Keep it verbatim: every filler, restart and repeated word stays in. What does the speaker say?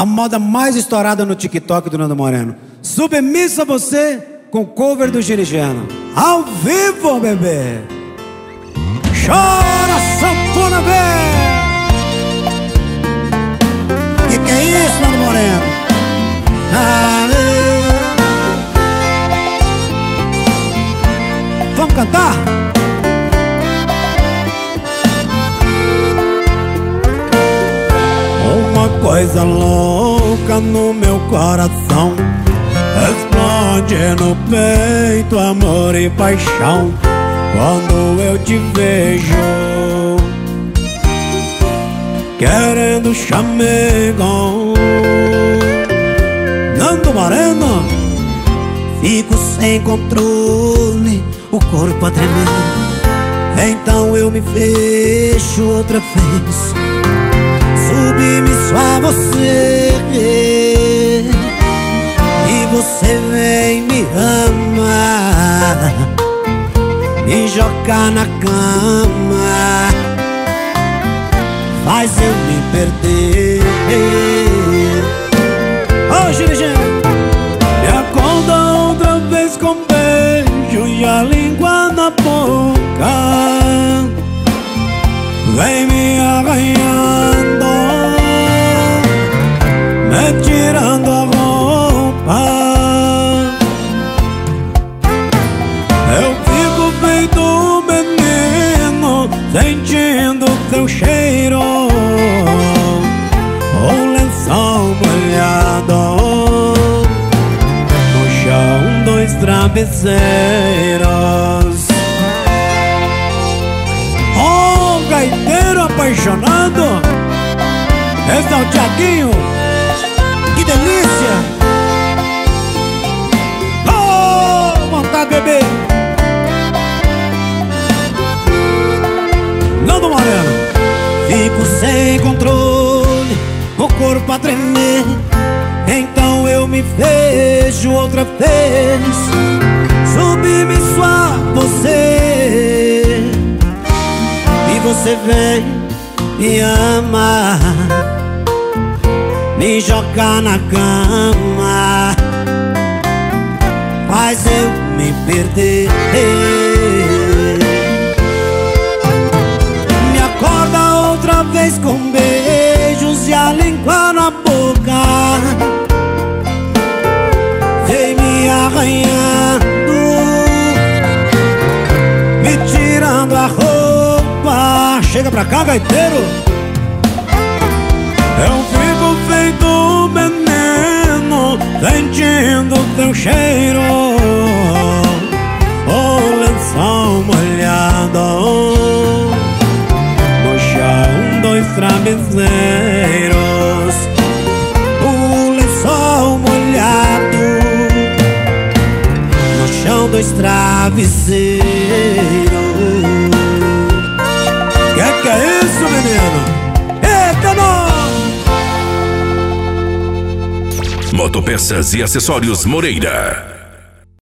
A moda mais estourada no TikTok do Nando Moreno. Submissa você com cover do Girigeno. Ao vivo, bebê. Chora, sanfona, bebê. Que que é isso, Nando Moreno? Ah, vamos cantar? Uma coisa louca no meu coração explode no peito, amor e paixão. Quando eu te vejo querendo chamego, Nando Moreno, fico sem controle, o corpo a tremer. Então eu me fecho outra vez, submisso a você, e você vem me amar, me jogar na cama, faz eu me perder. Ô, oh, Girigeno, me acorda outra vez com beijo e a língua na boca, vem me arranhando, me tirando a roupa. Eu fico feito menino, sentindo teu cheiro, o lençol molhado, no chão dois travesseiros. Oh, gaiteiro apaixonado, esse é o Thiaguinho. Que delícia! Oh, vontade, bebê! Nando Moreno, fico sem controle, o corpo a tremer. Então eu me vejo outra vez, submisso a você, e você vem me amar, me jogar na cama, faz eu me perder. Me acorda outra vez com beijos e a língua na boca, vem me arranhando, me tirando a roupa. Chega pra cá, gaiteiro. Eu fico feito menino, sentindo teu cheiro, o lençol molhado, no chão dois travesseiros, o lençol molhado, no chão dois travesseiros. Que que é isso, menino? Eita, não! Motopeças e Acessórios Moreira.